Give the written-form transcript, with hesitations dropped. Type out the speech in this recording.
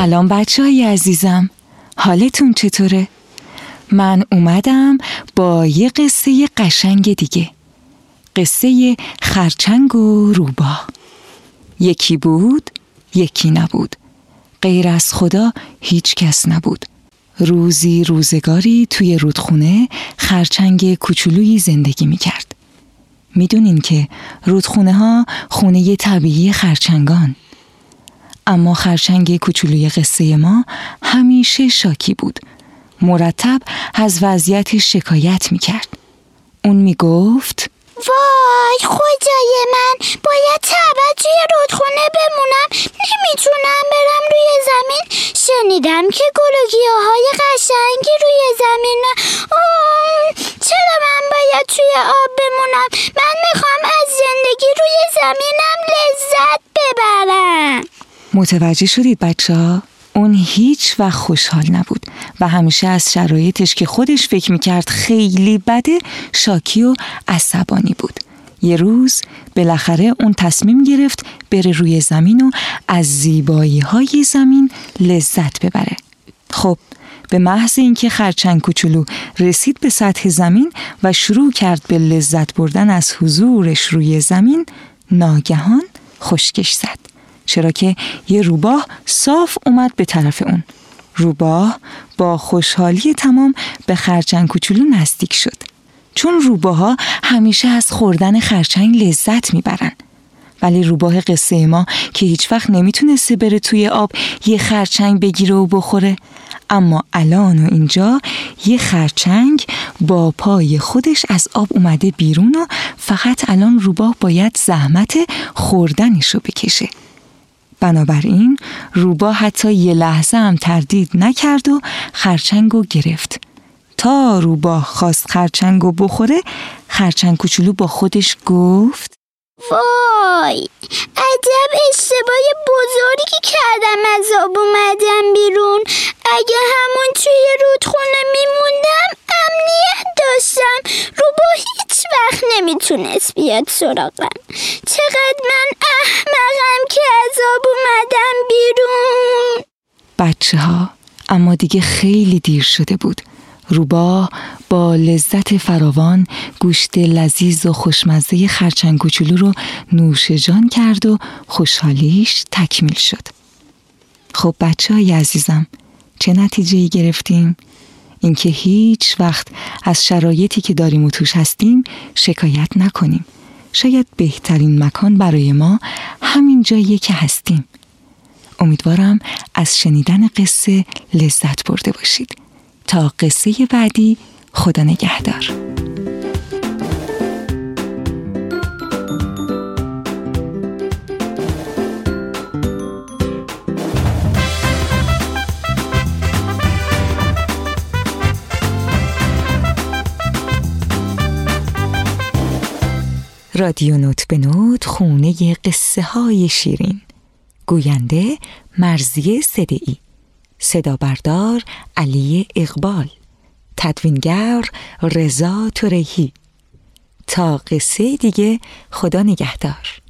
سلام بچه‌های عزیزم، حالتون چطوره؟ من اومدم با یه قصه قشنگ دیگه، قصه خرچنگ و روباه. یکی بود، یکی نبود، غیر از خدا هیچ کس نبود. روزی روزگاری توی رودخونه خرچنگ کوچولویی زندگی میکرد. میدونین که رودخونه ها خونه طبیعی خرچنگان. اما خرچنگ کوچولوی قصه ما همیشه شاکی بود. مرتب از وضعیتش شکایت میکرد. اون میگفت وای خدای من، باید تا توی رودخونه بمونم، نمیتونم برم روی زمین. شنیدم که گل و گیاهای قشنگی روی زمین. چرا من باید توی آب بمونم؟ من میخوام از زندگی روی زمینم لذت ببرم. متوجه شدید بچه‌ها؟ اون هیچ وقت خوشحال نبود و همیشه از شرایطش که خودش فکر میکرد خیلی بده شاکی و عصبانی بود. یه روز بالاخره اون تصمیم گرفت بره روی زمین و از زیبایی‌های زمین لذت ببره. خب به محض اینکه خرچنگ کوچولو رسید به سطح زمین و شروع کرد به لذت بردن از حضورش روی زمین، ناگهان خشکش زد، چرا که یه روباه صاف اومد به طرف اون. روباه با خوشحالی تمام به خرچنگ کوچولو نزدیک شد، چون روباها همیشه از خوردن خرچنگ لذت میبرن. ولی روباه قصه ما که هیچ وقت نمیتونسته بره توی آب یه خرچنگ بگیره و بخوره، اما الان و اینجا یه خرچنگ با پای خودش از آب اومده بیرون و فقط الان روباه باید زحمت خوردنشو بکشه. بنابراین روباه حتی یه لحظه هم تردید نکرد و خرچنگو گرفت. تا روباه خواست خرچنگو بخوره، خرچنگ کوچولو با خودش گفت وای عجب اشتباه بزرگی کردم، از آب اومدم بیرون. اگه همون توی رودخونه میموندم امنیت داشتم. روباه هیچ وقت نمیتونست بیاد سراغم. چقدر من احمقم که از آب اومدم بیرون. بچه‌ها، اما دیگه خیلی دیر شده بود. روباه با لذت فراوان گوشت لذیذ و خوشمزه خرچنگ کوچولو رو نوش جان کرد و خوشحالیش تکمیل شد. خب بچه‌های عزیزم، چه نتیجه‌ای گرفتیم؟ اینکه هیچ وقت از شرایطی که داریم و توش هستیم شکایت نکنیم. شاید بهترین مکان برای ما همین جاییه که هستیم. امیدوارم از شنیدن قصه لذت برده باشید. تا قصه بعدی، خدا نگهدار. رادیو نوت به نوت، خونه قصه های شیرین. گوینده مرضیه صدیعی، صدا بردار علی اقبال، تدوینگر رضا ترهی. تا قصه دیگه، خدا نگهدار.